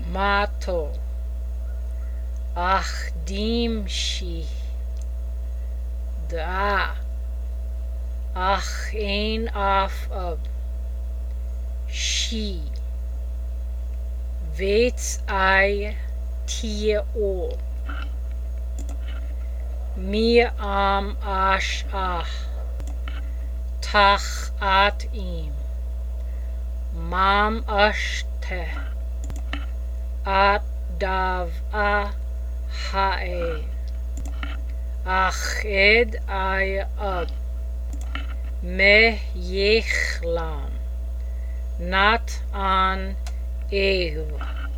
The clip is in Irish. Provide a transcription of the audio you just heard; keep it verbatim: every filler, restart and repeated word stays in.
mato ach dim shi da ach ein af ab she Vets I tie o Mi am ash ah Tach at im Mam ash te At dav a hae Ach ed I ab Me yechlam Nat an ehu